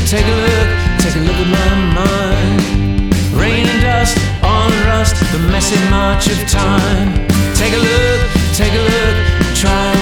take a look at my mind. Rain and dust, all and rust, the messy march of time. Take a look, try